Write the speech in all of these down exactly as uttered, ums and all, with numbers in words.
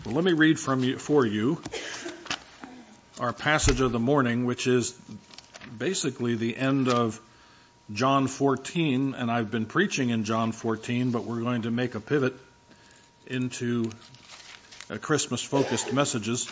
Well, let me read from you, for you our passage of the morning, which is basically the end of John fourteen, and I've been preaching in John fourteen, but we're going to make a pivot into uh, Christmas-focused messages.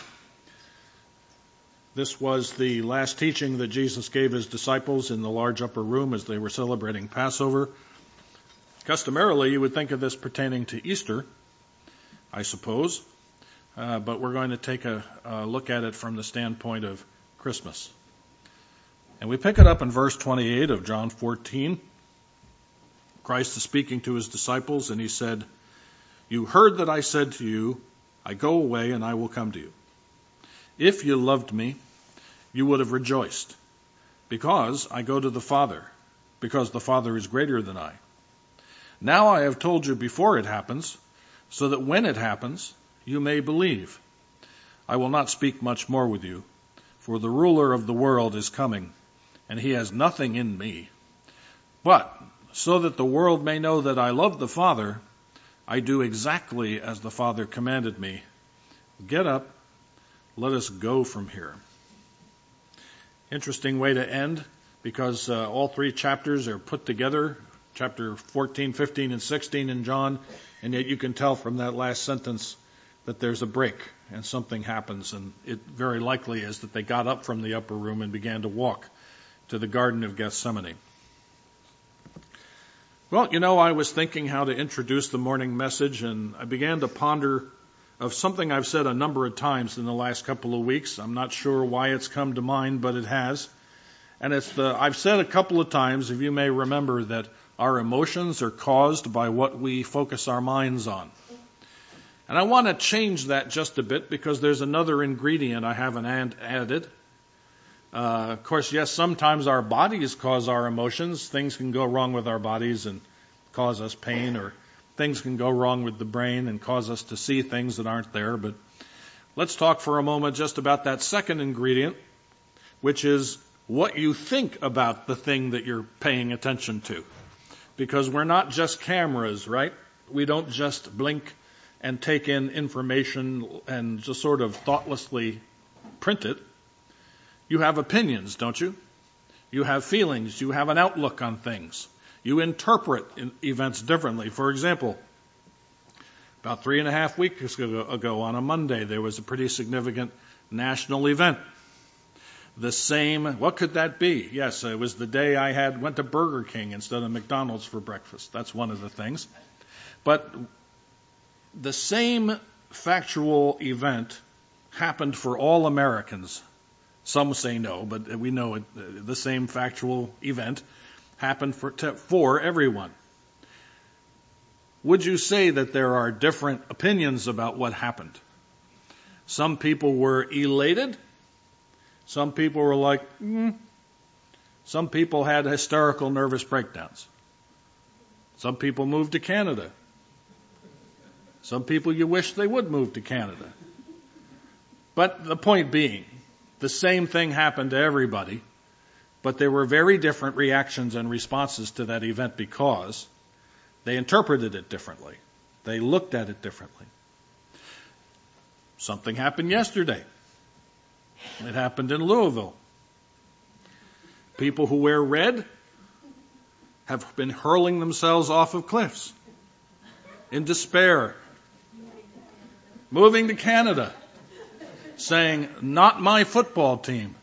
This was the last teaching that Jesus gave his disciples in the large upper room as they were celebrating Passover. Customarily, you would think of this pertaining to Easter, I suppose. Uh, but we're going to take a, a look at it from the standpoint of Christmas. And we pick it up in verse twenty-eight of John fourteen. Christ is speaking to his disciples, and he said, "You heard that I said to you, I go away and I will come to you. If you loved me, you would have rejoiced, because I go to the Father, because the Father is greater than I. Now I have told you before it happens, so that when it happens, you may believe. I will not speak much more with you, for the ruler of the world is coming, and he has nothing in me. But so that the world may know that I love the Father, I do exactly as the Father commanded me. Get up, let us go from here." Interesting way to end, because uh, all three chapters are put together, chapter fourteen, fifteen, and sixteen in John, and yet you can tell from that last sentence that there's a break and something happens, and it very likely is that they got up from the upper room and began to walk to the Garden of Gethsemane. Well, you know, I was thinking how to introduce the morning message, and I began to ponder of something I've said a number of times in the last couple of weeks. I'm not sure why it's come to mind, but it has. And it's the, I've said a couple of times, if you may remember, that our emotions are caused by what we focus our minds on. And I want to change that just a bit, because there's another ingredient I haven't added. Uh, of course, yes, sometimes our bodies cause our emotions. Things can go wrong with our bodies and cause us pain, or things can go wrong with the brain and cause us to see things that aren't there. But let's talk for a moment just about that second ingredient, which is what you think about the thing that you're paying attention to. Because we're not just cameras, right? We don't just blink and take in information and just sort of thoughtlessly print it. You have opinions, don't you? You have feelings. You have an outlook on things. You interpret events differently. For example, about three and a half weeks ago on a Monday, there was a pretty significant national event. The same, what could that be? Yes, it was the day I had went to Burger King instead of McDonald's for breakfast. That's one of the things. But the same factual event happened for all Americans. Some say no, but we know it, the same factual event happened for, to, for everyone. Would you say that there are different opinions about what happened? Some people were elated. Some people were like, mm. Some people had hysterical nervous breakdowns. Some people moved to Canada. Some people you wish they would move to Canada. But the point being, the same thing happened to everybody, but there were very different reactions and responses to that event because they interpreted it differently. They looked at it differently. Something happened yesterday. It happened in Louisville. People who wear red have been hurling themselves off of cliffs in despair, moving to Canada, saying, "Not my football team."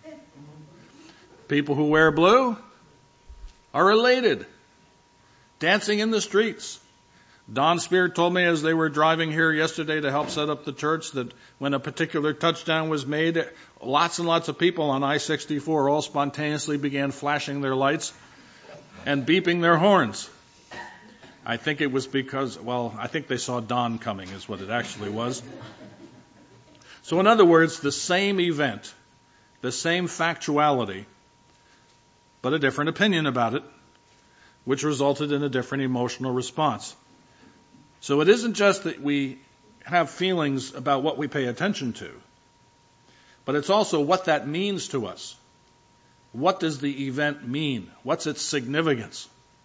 People who wear blue are elated, dancing in the streets. Don Spear told me as they were driving here yesterday to help set up the church that when a particular touchdown was made, lots and lots of people on I sixty-four all spontaneously began flashing their lights and beeping their horns. I think it was because, well, I think they saw Don coming is what it actually was. So in other words, the same event, the same factuality, but a different opinion about it, which resulted in a different emotional response. So it isn't just that we have feelings about what we pay attention to, but it's also what that means to us. What does the event mean? What's its significance?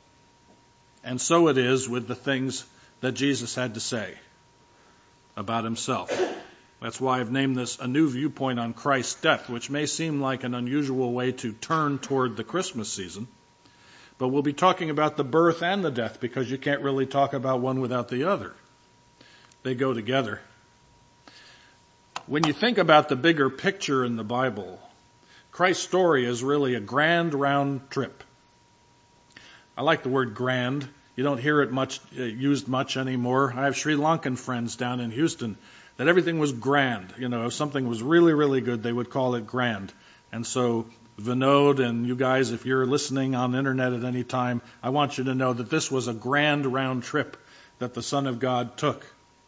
And so it is with the things that Jesus had to say about himself. That's why I've named this A New Viewpoint on Christ's Death, which may seem like an unusual way to turn toward the Christmas season. But we'll be talking about the birth and the death because you can't really talk about one without the other. They go together. When you think about the bigger picture in the Bible, Christ's story is really a grand round trip. I like the word grand. You don't hear it much uh, used much anymore. I have Sri Lankan friends down in Houston that everything was grand. You know, if something was really, really good, they would call it grand. And so Vinod and you guys, if you're listening on the internet at any time, I want you to know that this was a grand round trip that the Son of God took.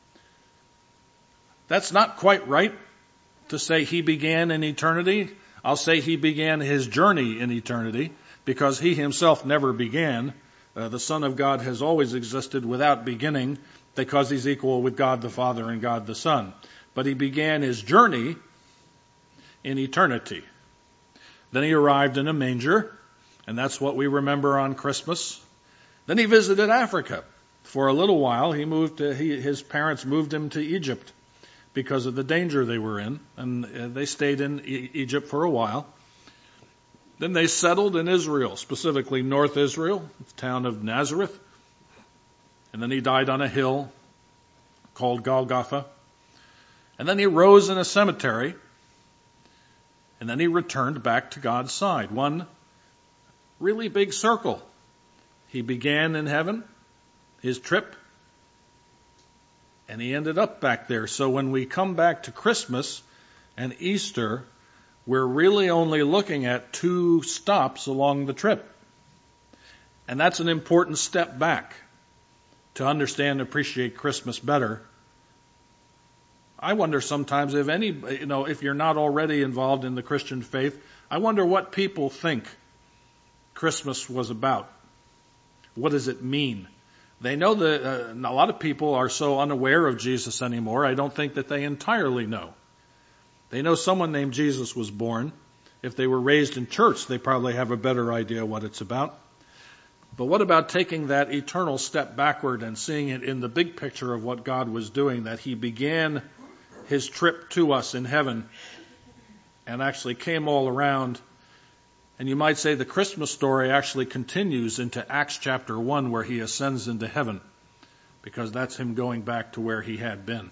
That's not quite right to say he began in eternity. I'll say he began his journey in eternity because he himself never began. Uh, the Son of God has always existed without beginning because he's equal with God the Father and God the Son. But he began his journey in eternity. Then he arrived in a manger, and that's what we remember on Christmas. Then he visited Africa. For a little while, he moved to, he, his parents moved him to Egypt because of the danger they were in, and uh, they stayed in e- Egypt for a while. Then they settled in Israel, specifically North Israel, the town of Nazareth. And then he died on a hill called Golgotha. And then he rose in a cemetery. And then he returned back to God's side. One really big circle. He began in heaven, his trip, and he ended up back there. So when we come back to Christmas and Easter, we're really only looking at two stops along the trip. And that's an important step back to understand and appreciate Christmas better. I wonder sometimes if any, you know, if you're not already involved in the Christian faith, I wonder what people think Christmas was about. What does it mean? They know that uh, a lot of people are so unaware of Jesus anymore, I don't think that they entirely know. They know someone named Jesus was born. If they were raised in church, they probably have a better idea what it's about. But what about taking that eternal step backward and seeing it in the big picture of what God was doing, that he began his trip to us in heaven and actually came all around. And you might say the Christmas story actually continues into Acts chapter one where he ascends into heaven, because that's him going back to where he had been.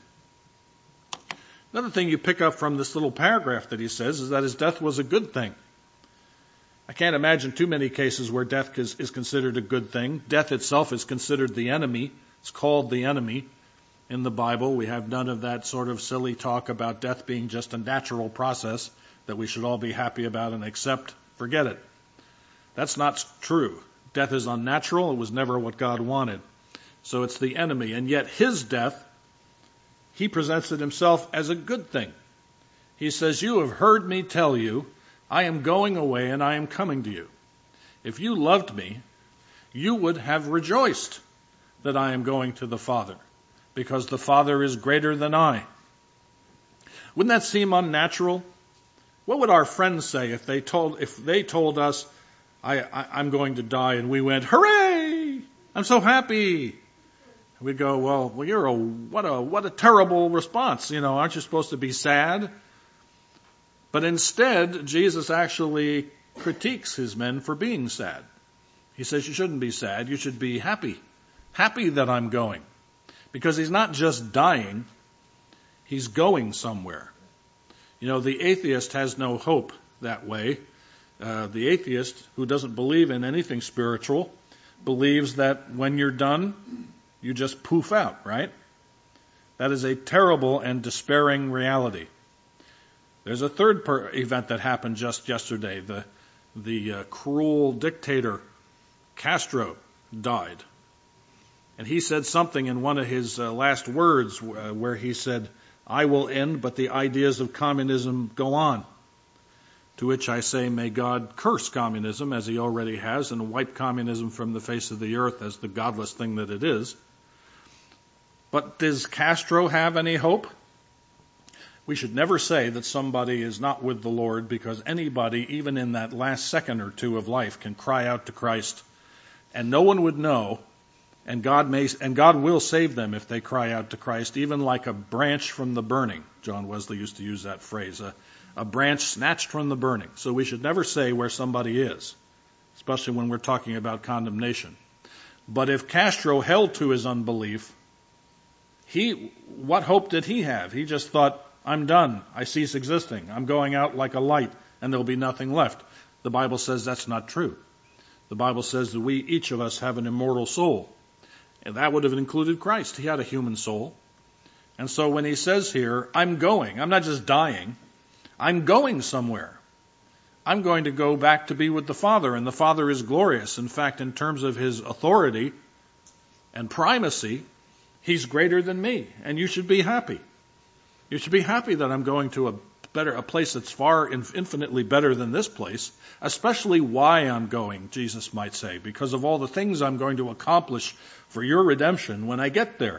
Another thing you pick up from this little paragraph that he says is that his death was a good thing. I can't imagine too many cases where death is, is considered a good thing. Death itself is considered the enemy. It's called the enemy in the Bible. We have none of that sort of silly talk about death being just a natural process that we should all be happy about and accept. Forget it. That's not true. Death is unnatural. It was never what God wanted. So it's the enemy. And yet his death, he presents it himself as a good thing. He says, "You have heard me tell you, I am going away and I am coming to you. If you loved me, you would have rejoiced that I am going to the Father, because the Father is greater than I." Wouldn't that seem unnatural? What would our friends say if they told if they told us, I, I, I'm going to die, and we went, "Hooray! I'm so happy." We'd go, well, well, you're a what a what a terrible response. You know, aren't you supposed to be sad? But instead, Jesus actually critiques his men for being sad. He says you shouldn't be sad. You should be happy. Happy that I'm going. Because he's not just dying. He's going somewhere. You know, the atheist has no hope that way. Uh, the atheist, who doesn't believe in anything spiritual, believes that when you're done, you just poof out, right? That is a terrible and despairing reality. There's a third per- event that happened just yesterday. The, the uh, cruel dictator Castro died. And he said something in one of his uh, last words uh, where he said, "I will end, but the ideas of communism go on." To which I say, may God curse communism, as he already has, and wipe communism from the face of the earth as the godless thing that it is. But does Castro have any hope? We should never say that somebody is not with the Lord, because anybody, even in that last second or two of life, can cry out to Christ, and no one would know And God may, and God will save them if they cry out to Christ, even like a branch from the burning. John Wesley used to use that phrase, a, a branch snatched from the burning. So we should never say where somebody is, especially when we're talking about condemnation. But if Castro held to his unbelief, he, what hope did he have? He just thought, I'm done. I cease existing. I'm going out like a light, and there'll be nothing left. The Bible says that's not true. The Bible says that we, each of us, have an immortal soul. And that would have included Christ. He had a human soul. And so when he says here, I'm going, I'm not just dying, I'm going somewhere. I'm going to go back to be with the Father, and the Father is glorious. In fact, in terms of his authority and primacy, he's greater than me, and you should be happy. You should be happy that I'm going to a better, a place that's far infinitely better than this place, especially why I'm going, Jesus might say, because of all the things I'm going to accomplish for your redemption when I get there.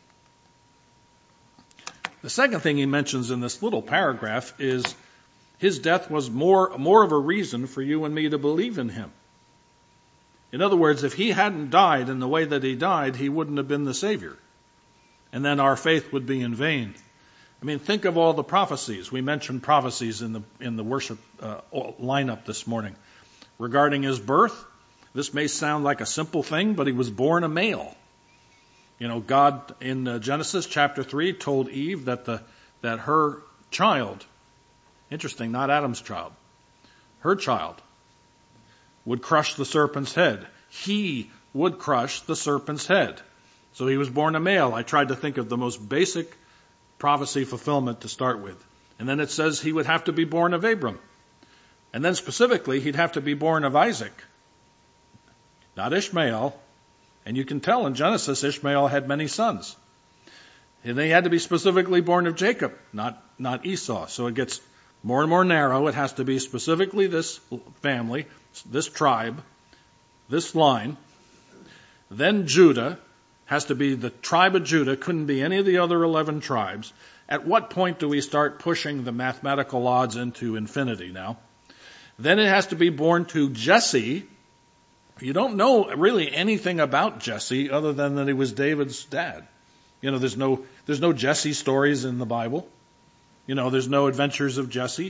The second thing he mentions in this little paragraph is his death was more, more of a reason for you and me to believe in him. In other words, if he hadn't died in the way that he died, he wouldn't have been the Savior. And then our faith would be in vain. I mean, think of all the prophecies. We mentioned prophecies in the in the worship uh, lineup this morning. Regarding his birth, this may sound like a simple thing, but he was born a male. You know, God in uh, Genesis chapter three told Eve that the that her child, interesting, not Adam's child, her child would crush the serpent's head. He would crush the serpent's head. So he was born a male. I tried to think of the most basic prophecy fulfillment to start with. And then it says he would have to be born of Abram. And then specifically, he'd have to be born of Isaac, not Ishmael. And you can tell in Genesis, Ishmael had many sons. And he had to be specifically born of Jacob, not, not Esau. So it gets more and more narrow. It has to be specifically this family, this tribe, this line. Then Judah has to be the tribe of Judah, couldn't be any of the other eleven tribes. At what point do we start pushing the mathematical odds into infinity now? Then it has to be born to Jesse. You don't know really anything about Jesse other than that he was David's dad. You know, there's no, there's no Jesse stories in the Bible. You know, there's no adventures of Jesse.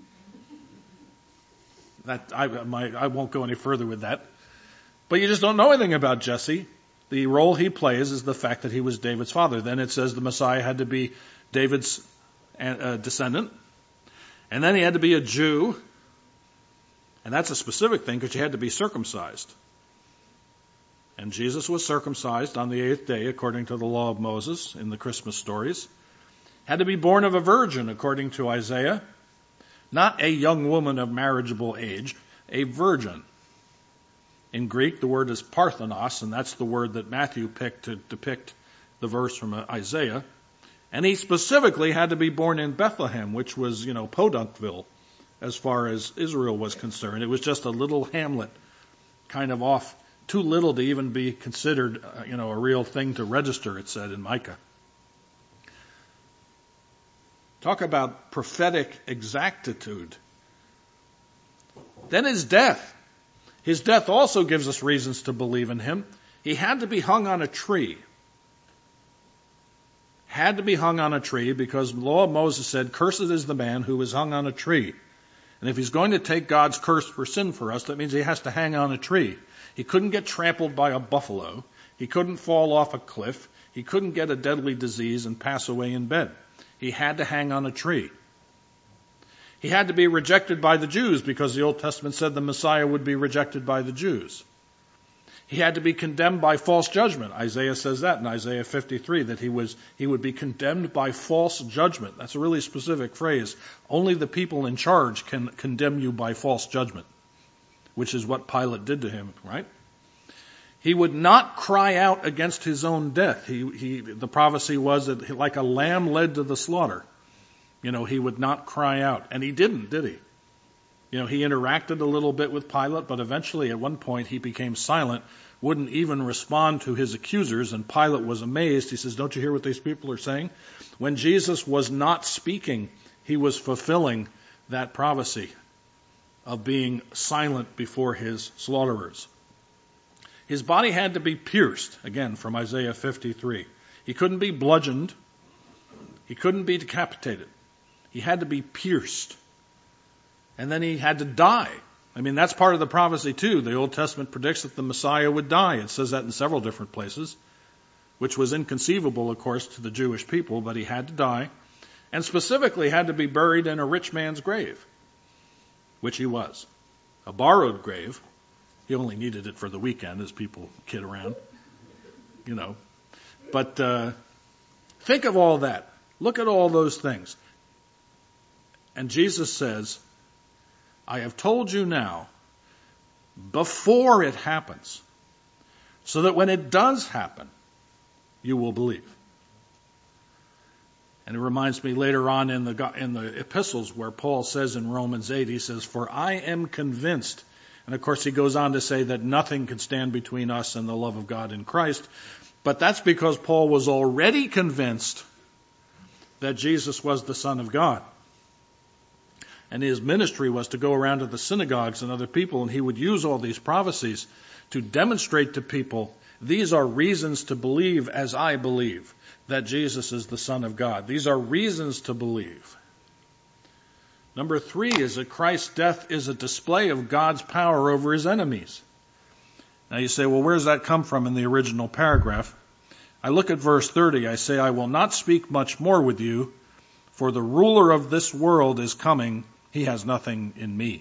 That, I, my, I won't go any further with that. But you just don't know anything about Jesse. The role he plays is the fact that he was David's father. Then it says the Messiah had to be David's uh, descendant. And then he had to be a Jew. And that's a specific thing because you had to be circumcised. And Jesus was circumcised on the eighth day according to the law of Moses in the Christmas stories. Had to be born of a virgin according to Isaiah. Not a young woman of marriageable age, a virgin. In Greek, the word is parthenos, and that's the word that Matthew picked to depict the verse from Isaiah. And he specifically had to be born in Bethlehem, which was, you know, Podunkville, as far as Israel was concerned. It was just a little hamlet, kind of off, too little to even be considered, uh, you know, a real thing to register, it said in Micah. Talk about prophetic exactitude. Then his death. His death also gives us reasons to believe in him. He had to be hung on a tree. Had to be hung on a tree because the law of Moses said, cursed is the man who is hung on a tree. And if he's going to take God's curse for sin for us, that means he has to hang on a tree. He couldn't get trampled by a buffalo. He couldn't fall off a cliff. He couldn't get a deadly disease and pass away in bed. He had to hang on a tree. He had to be rejected by the Jews because the Old Testament said the Messiah would be rejected by the Jews. He had to be condemned by false judgment. Isaiah says that in Isaiah fifty-three, that he was he would be condemned by false judgment. That's a really specific phrase. Only the people in charge can condemn you by false judgment, which is what Pilate did to him, right? He would not cry out against his own death. He, he, the prophecy was that like a lamb led to the slaughter. You know, he would not cry out. And he didn't, did he? You know, he interacted a little bit with Pilate, but eventually at one point he became silent, wouldn't even respond to his accusers, and Pilate was amazed. He says, don't you hear what these people are saying? When Jesus was not speaking, he was fulfilling that prophecy of being silent before his slaughterers. His body had to be pierced, again from Isaiah fifty-three. He couldn't be bludgeoned. He couldn't be decapitated. He had to be pierced. And then he had to die. I mean, that's part of the prophecy too. The Old Testament predicts that the Messiah would die. It says that in several different places, which was inconceivable, of course, to the Jewish people, but he had to die. And specifically had to be buried in a rich man's grave, which he was. A borrowed grave. He only needed it for the weekend, as people kid around, you know. But uh, think of all that. Look at all those things. And Jesus says, I have told you now, before it happens, so that when it does happen, you will believe. And it reminds me later on in the in the epistles where Paul says in Romans eight, he says, for I am convinced. And of course he goes on to say that nothing can stand between us and the love of God in Christ. But that's because Paul was already convinced that Jesus was the Son of God. And his ministry was to go around to the synagogues and other people, and he would use all these prophecies to demonstrate to people, these are reasons to believe as I believe that Jesus is the Son of God. These are reasons to believe. Number three is that Christ's death is a display of God's power over his enemies. Now you say, well, where does that come from in the original paragraph? I look at verse thirty. I say, I will not speak much more with you, for the ruler of this world is coming. He has nothing in me.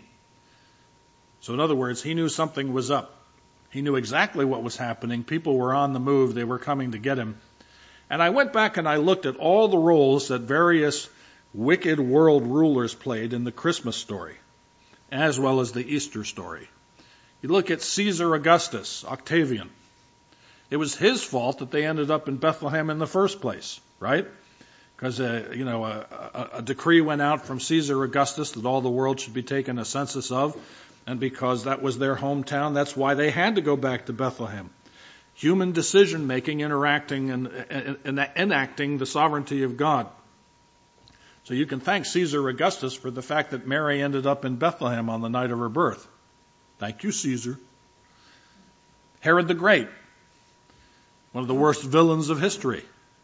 So in other words, he knew something was up. He knew exactly what was happening. People were on the move. They were coming to get him. And I went back and I looked at all the roles that various wicked world rulers played in the Christmas story, as well as the Easter story. You look at Caesar Augustus, Octavian. It was his fault that they ended up in Bethlehem in the first place, right? Because, uh, you know, a, a, a decree went out from Caesar Augustus that all the world should be taken a census of. And because that was their hometown, that's why they had to go back to Bethlehem. Human decision-making interacting and, and, and enacting the sovereignty of God. So you can thank Caesar Augustus for the fact that Mary ended up in Bethlehem on the night of her birth. Thank you, Caesar. Herod the Great, one of the worst villains of history.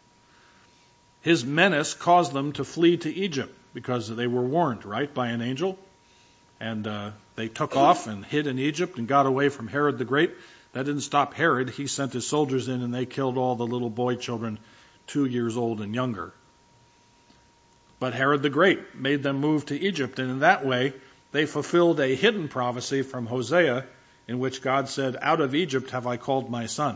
His menace caused them to flee to Egypt because they were warned, right, by an angel. And uh, they took off and hid in Egypt and got away from Herod the Great. That didn't stop Herod. He sent his soldiers in and they killed all the little boy children two years old and younger. But Herod the Great made them move to Egypt, and in that way they fulfilled a hidden prophecy from Hosea in which God said, out of Egypt have I called my son.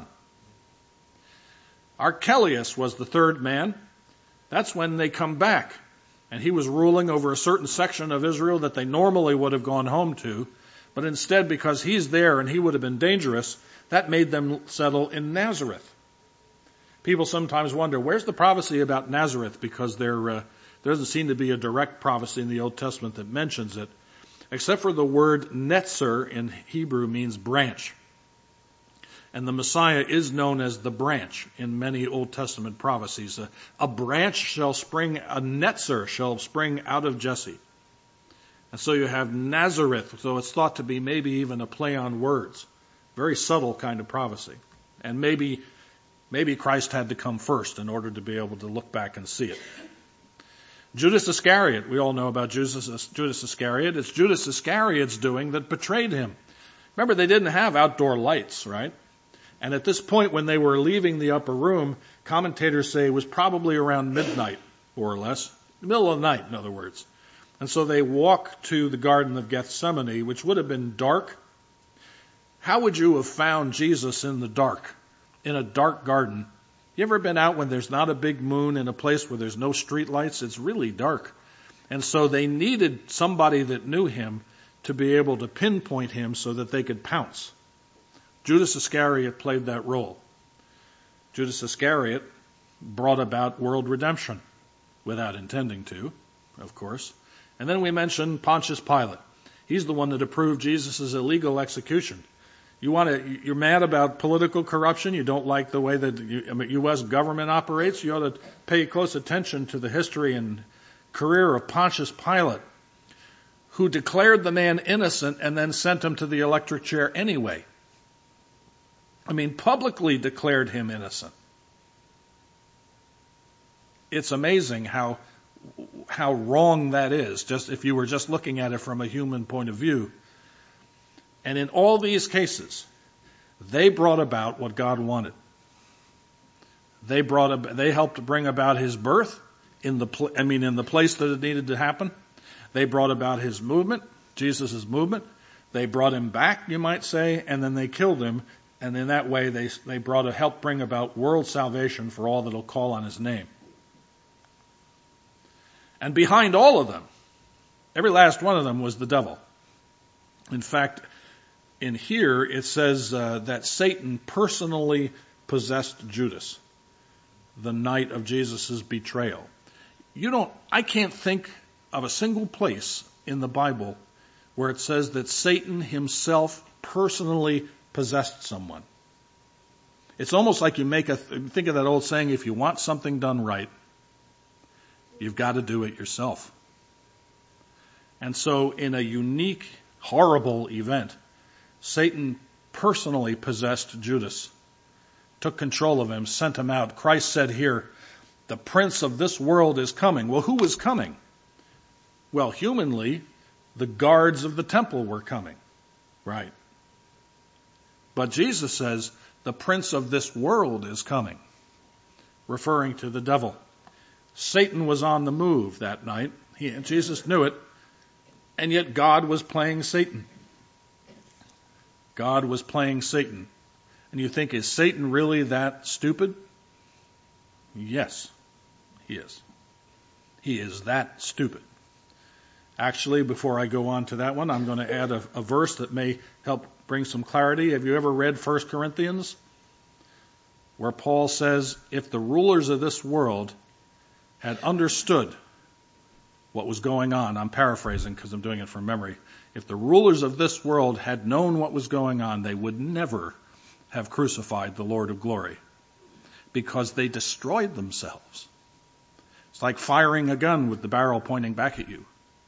Archelaus was the third man. That's when they come back. And he was ruling over a certain section of Israel that they normally would have gone home to. But instead, because he's there and he would have been dangerous, that made them settle in Nazareth. People sometimes wonder, where's the prophecy about Nazareth? Because there, uh, there doesn't seem to be a direct prophecy in the Old Testament that mentions it. Except for the word netzer in Hebrew means branch. And the Messiah is known as the branch in many Old Testament prophecies. A, a branch shall spring, a netzer shall spring out of Jesse. And so you have Nazareth, so it's thought to be maybe even a play on words. Very subtle kind of prophecy. And maybe, maybe Christ had to come first in order to be able to look back and see it. Judas Iscariot, we all know about Judas, Judas Iscariot. It's Judas Iscariot's doing that betrayed him. Remember, they didn't have outdoor lights, right? And at this point, when they were leaving the upper room, commentators say it was probably around midnight, more or less. The middle of the night, in other words. And so they walk to the Garden of Gethsemane, which would have been dark. How would you have found Jesus in the dark, in a dark garden? You ever been out when there's not a big moon in a place where there's no street lights? It's really dark. And so they needed somebody that knew him to be able to pinpoint him so that they could pounce. Judas Iscariot played that role. Judas Iscariot brought about world redemption, without intending to, of course. And then we mentioned Pontius Pilate. He's the one that approved Jesus' illegal execution. You want to, you're mad about political corruption? You don't like the way that the U S government operates? You ought to pay close attention to the history and career of Pontius Pilate, who declared the man innocent and then sent him to the electric chair anyway. I mean, publicly declared him innocent. It's amazing how how wrong that is, just if you were just looking at it from a human point of view. And in all these cases, they brought about what God wanted. They brought they helped bring about his birth in the pl- I mean in the place that it needed to happen. They brought about his movement, Jesus' movement. They brought him back, you might say, and then they killed him. And in that way, they they brought a help bring about world salvation for all that will call on his name. And behind all of them, every last one of them was the devil. In fact, in here it says uh, that Satan personally possessed Judas the night of Jesus' betrayal. You don't, I can't think of a single place in the Bible where it says that Satan himself personally possessed someone. It's almost like you make a, think of that old saying, if you want something done right, you've got to do it yourself. And so in a unique, horrible event, Satan personally possessed Judas, took control of him, sent him out. Christ said here, the prince of this world is coming. Well, who was coming? Well, humanly, the guards of the temple were coming, right? But Jesus says, the prince of this world is coming, referring to the devil. Satan was on the move that night. He, Jesus knew it. And yet God was playing Satan. God was playing Satan. And you think, is Satan really that stupid? Yes, he is. He is that stupid. Actually, before I go on to that one, I'm going to add a, a verse that may help bring some clarity. Have you ever read First Corinthians? Where Paul says, if the rulers of this world had understood what was going on, I'm paraphrasing because I'm doing it from memory. If the rulers of this world had known what was going on, they would never have crucified the Lord of glory, because they destroyed themselves. It's like firing a gun with the barrel pointing back at you.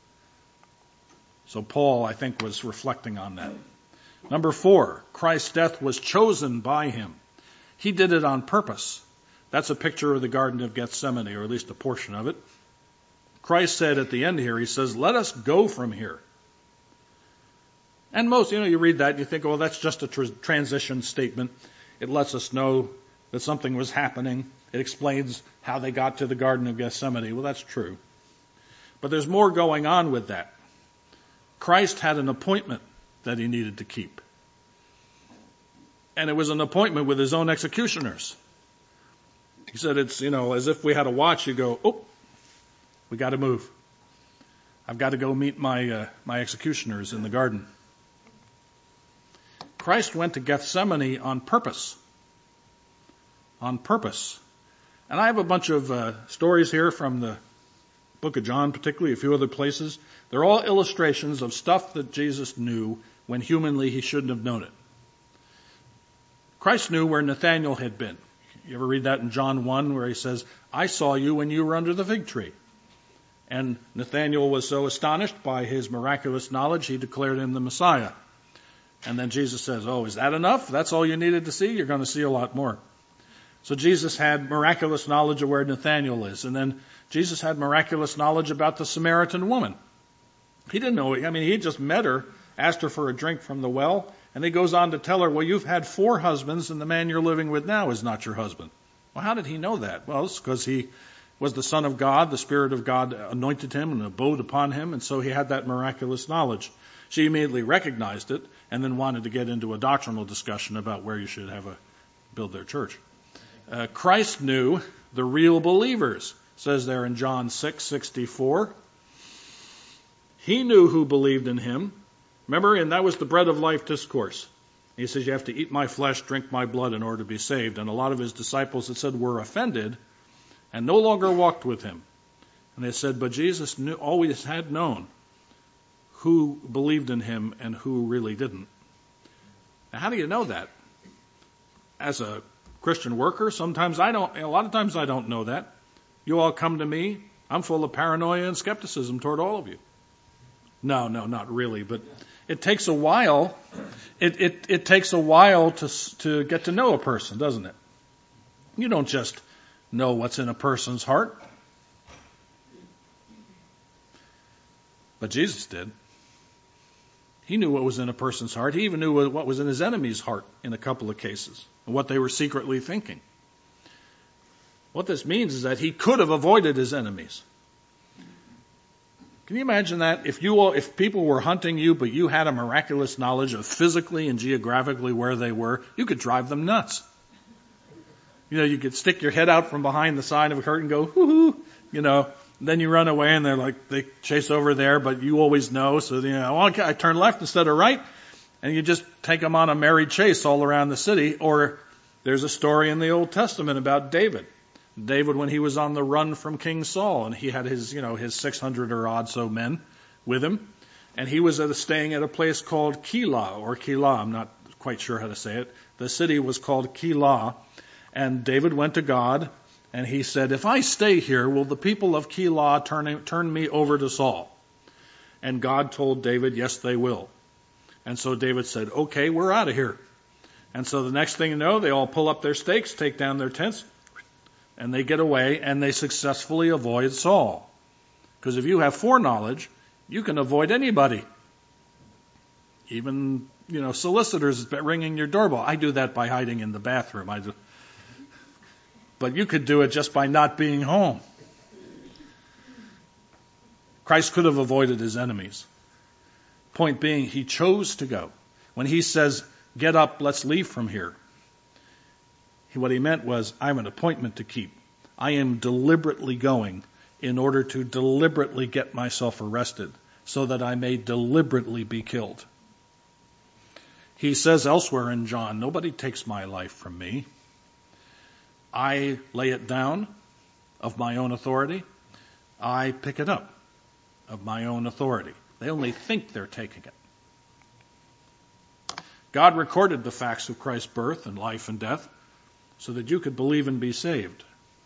So Paul, I think, was reflecting on that. Number four, Christ's death was chosen by him. He did it on purpose. That's a picture of the Garden of Gethsemane, or at least a portion of it. Christ said at the end here, he says, let us go from here. And most, you know, you read that and you think, oh, that's just a tr- transition statement. It lets us know that something was happening. It explains how they got to the Garden of Gethsemane. Well, that's true. But there's more going on with that. Christ had an appointment that he needed to keep. And it was an appointment with his own executioners. He said it's, you know, as if we had a watch, you go, oh, we got to move. I've got to go meet my uh, my executioners in the garden. Christ went to Gethsemane on purpose. On purpose. And I have a bunch of uh, stories here from the book of John, particularly a few other places. They're all illustrations of stuff that Jesus knew when humanly he shouldn't have known it. Christ knew where Nathanael had been. You ever read that in John one where he says, I saw you when you were under the fig tree. And Nathanael was so astonished by his miraculous knowledge, he declared him the Messiah. And then Jesus says, oh, is that enough? That's all you needed to see? You're going to see a lot more. So Jesus had miraculous knowledge of where Nathanael is. And then Jesus had miraculous knowledge about the Samaritan woman. He didn't know. I mean, he just met her, asked her for a drink from the well, and he goes on to tell her, well, you've had four husbands, and the man you're living with now is not your husband. Well, how did he know that? Well, it's because he was the Son of God. The Spirit of God anointed him and abode upon him, and so he had that miraculous knowledge. She immediately recognized it and then wanted to get into a doctrinal discussion about where you should have a build their church. Uh, Christ knew the real believers, says there in John six sixty-four. He knew who believed in him. Remember, and that was the bread of life discourse. He says, you have to eat my flesh, drink my blood in order to be saved. And a lot of his disciples, it said, were offended and no longer walked with him. And they said, but Jesus knew, always had known who believed in him and who really didn't. Now, how do you know that? As a Christian worker, sometimes I don't, a lot of times I don't know that. You all come to me, I'm full of paranoia and skepticism toward all of you. No, no, not really, but It takes a while. It, it, it takes a while to, to get to know a person, doesn't it? You don't just know what's in a person's heart. But Jesus did. He knew what was in a person's heart. He even knew what was in his enemy's heart in a couple of cases, and what they were secretly thinking. What this means is that he could have avoided his enemies. Can you imagine that? If you, if people were hunting you, but you had a miraculous knowledge of physically and geographically where they were, you could drive them nuts. You know, you could stick your head out from behind the side of a curtain and go, hoo-hoo, you know, then you run away and they're like, they chase over there, but you always know. So, you know, well, I turn left instead of right, and you just take them on a merry chase all around the city. Or there's a story in the Old Testament about David. David, when he was on the run from King Saul, and he had his, you know, his six hundred or odd so men with him, and he was at a, staying at a place called Keilah, or Keilah, I'm not quite sure how to say it. The city was called Keilah, and David went to God, and he said, if I stay here, will the people of Keilah turn, turn me over to Saul? And God told David, yes, they will. And so David said, okay, we're out of here. And so the next thing you know, they all pull up their stakes, take down their tents, and they get away, and they successfully avoid Saul. Because if you have foreknowledge, you can avoid anybody. Even, you know, solicitors ringing your doorbell. I do that by hiding in the bathroom. I do. But you could do it just by not being home. Christ could have avoided his enemies. Point being, he chose to go. When he says, get up, let's leave from here, what he meant was, I have an appointment to keep. I am deliberately going in order to deliberately get myself arrested so that I may deliberately be killed. He says elsewhere in John, nobody takes my life from me. I lay it down of my own authority. I pick it up of my own authority. They only think they're taking it. God recorded the facts of Christ's birth and life and death so that you could believe and be saved.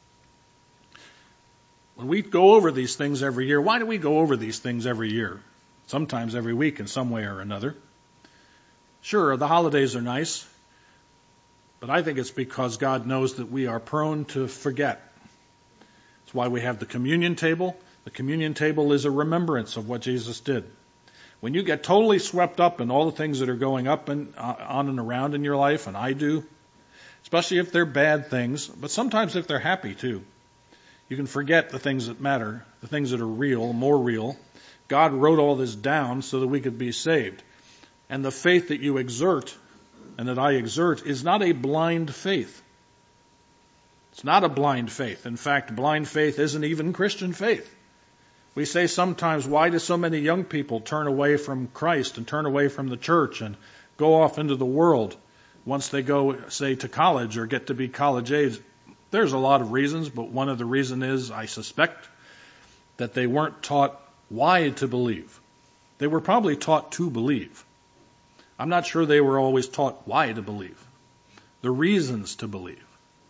When we go over these things every year, why do we go over these things every year? Sometimes every week in some way or another. Sure, the holidays are nice, but I think it's because God knows that we are prone to forget. That's why we have the communion table. The communion table is a remembrance of what Jesus did. When you get totally swept up in all the things that are going up and uh, on and around in your life, and I do, especially if they're bad things, but sometimes if they're happy too, you can forget the things that matter, the things that are real, more real. God wrote all this down so that we could be saved. And the faith that you exert and that I exert is not a blind faith. It's not a blind faith. In fact, blind faith isn't even Christian faith. We say sometimes, why do so many young people turn away from Christ and turn away from the church and go off into the world once they go, say, to college or get to be college age? There's a lot of reasons, but one of the reasons is, I suspect, that they weren't taught why to believe. They were probably taught to believe. I'm not sure they were always taught why to believe, the reasons to believe.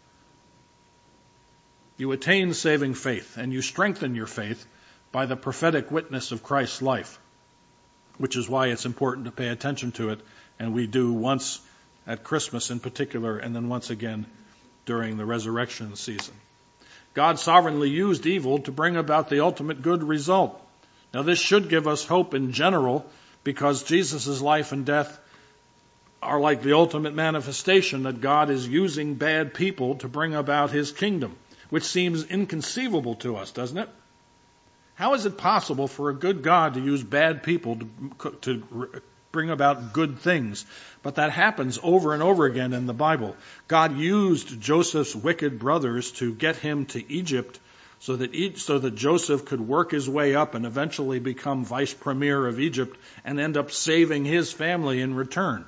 You attain saving faith, and you strengthen your faith by the prophetic witness of Christ's life, which is why it's important to pay attention to it, and we do once at Christmas in particular, and then once again during the resurrection season. God sovereignly used evil to bring about the ultimate good result. Now, this should give us hope in general, because Jesus' life and death are like the ultimate manifestation that God is using bad people to bring about his kingdom, which seems inconceivable to us, doesn't it? How is it possible for a good God to use bad people to, to bring about good things? But that happens over and over again in the Bible. God used Joseph's wicked brothers to get him to Egypt so that each, so that Joseph could work his way up and eventually become vice premier of Egypt and end up saving his family in return.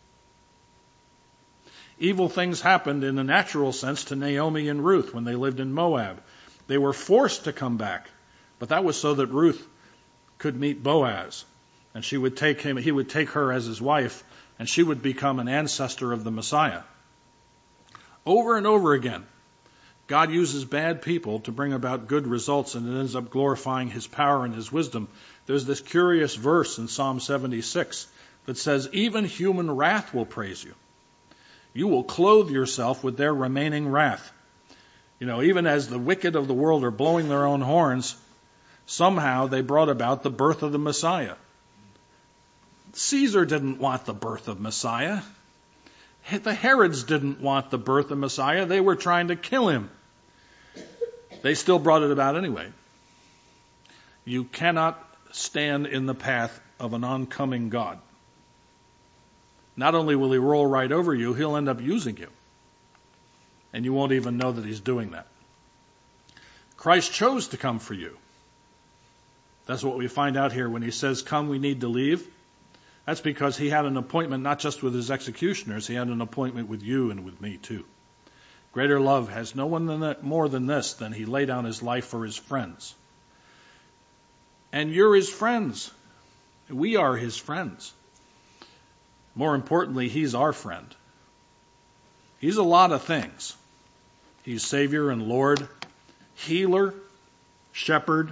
Evil things happened in a natural sense to Naomi and Ruth when they lived in Moab. They were forced to come back, but that was so that Ruth could meet Boaz, and she would take him, he would take her as his wife, and she would become an ancestor of the Messiah. Over and over again, God uses bad people to bring about good results, and it ends up glorifying his power and his wisdom. There's this curious verse in Psalm seventy-six that says, even human wrath will praise you. You will clothe yourself with their remaining wrath. You know, even as the wicked of the world are blowing their own horns, somehow they brought about the birth of the Messiah. Caesar didn't want the birth of Messiah. The Herods didn't want the birth of Messiah. They were trying to kill him. They still brought it about anyway. You cannot stand in the path of an oncoming God. Not only will he roll right over you, he'll end up using you. And you won't even know that he's doing that. Christ chose to come for you. That's what we find out here when he says, come, we need to leave. That's because he had an appointment not just with his executioners, he had an appointment with you and with me too. Greater love has no one than that, more than this, than he laid down his life for his friends. And you're his friends. We are his friends. More importantly, he's our friend. He's a lot of things. He's Savior and Lord, healer, shepherd.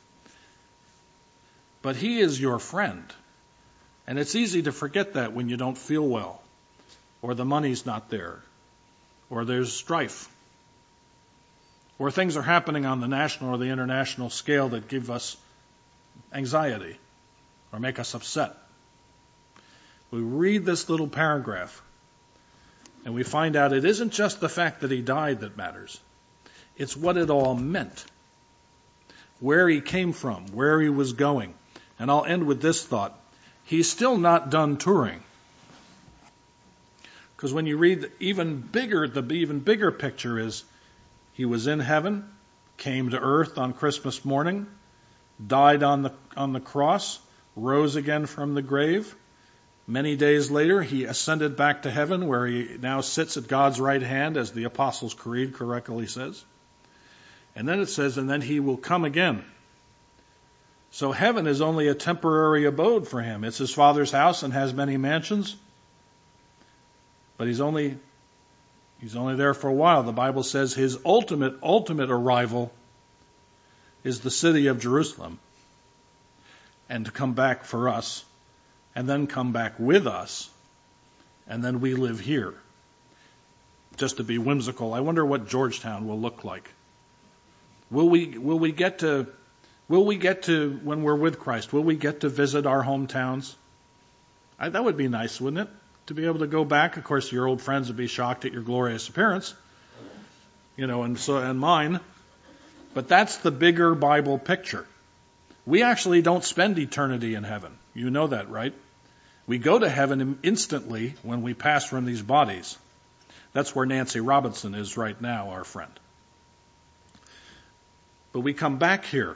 But he is your friend. And it's easy to forget that when you don't feel well, or the money's not there, or there's strife, or things are happening on the national or the international scale that give us anxiety or make us upset. We read this little paragraph and we find out it isn't just the fact that he died that matters. It's what it all meant, where he came from, where he was going. And I'll end with this thought. He's still not done touring. Because when you read even bigger, the even bigger picture is he was in heaven, came to earth on Christmas morning, died on the on the cross, rose again from the grave. Many days later, he ascended back to heaven, where he now sits at God's right hand, as the Apostles' Creed correctly says. And then it says, and then he will come again. So heaven is only a temporary abode for him. It's his Father's house and has many mansions. But he's only, he's only there for a while. The Bible says his ultimate, ultimate arrival is the city of Jerusalem. And to come back for us, and then come back with us, and then we live here. Just to be whimsical, I wonder what Georgetown will look like. Will we, will we get to, will we get to, when we're with Christ, will we get to visit our hometowns? I, that would be nice, wouldn't it? To be able to go back. Of course, your old friends would be shocked at your glorious appearance, you know, and so, and mine. But that's the bigger Bible picture. We actually don't spend eternity in heaven. You know that, right? We go to heaven instantly when we pass from these bodies. That's where Nancy Robinson is right now, our friend. But we come back here.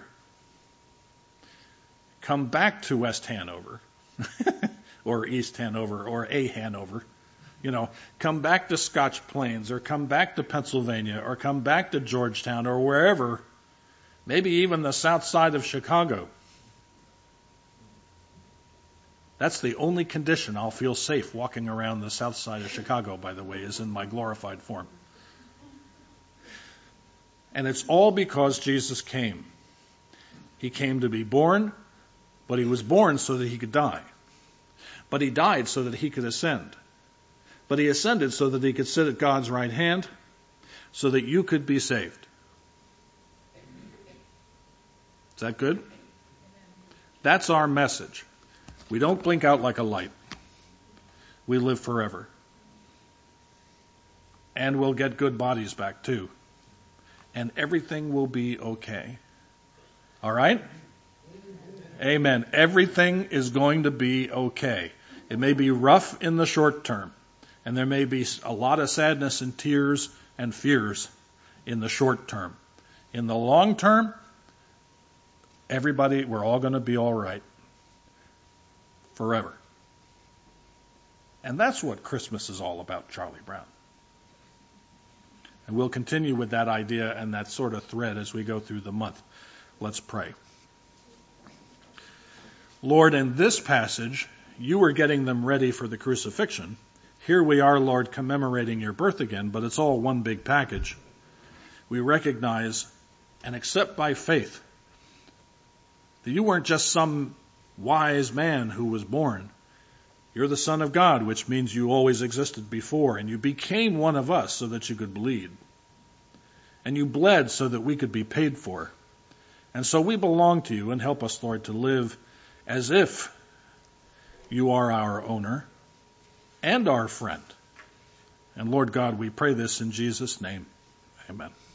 Come back to West Hanover. Or East Hanover, or a Hanover. You know, come back to Scotch Plains, or come back to Pennsylvania, or come back to Georgetown, or wherever. Maybe even the south side of Chicago. That's the only condition I'll feel safe walking around the south side of Chicago, by the way, is in my glorified form. And it's all because Jesus came. He came to be born, but he was born so that he could die. But he died so that he could ascend. But he ascended so that he could sit at God's right hand, so that you could be saved. Is that good? That's our message. We don't blink out like a light. We live forever. And we'll get good bodies back too. And everything will be okay. All right? Amen. Everything is going to be okay. It may be rough in the short term, and there may be a lot of sadness and tears and fears in the short term. In the long term, everybody, we're all going to be all right. Forever. And that's what Christmas is all about, Charlie Brown. And we'll continue with that idea and that sort of thread as we go through the month. Let's pray. Lord, in this passage, you were getting them ready for the crucifixion. Here we are, Lord, commemorating your birth again, but it's all one big package. we recognize and accept by faith that you weren't just some wise man who was born. You're the Son of God, which means you always existed before, and you became one of us so that you could bleed. And you bled so that we could be paid for. And so we belong to you, and help us, Lord, to live as if you are our owner and our friend. And Lord God, we pray this in Jesus' name. Amen.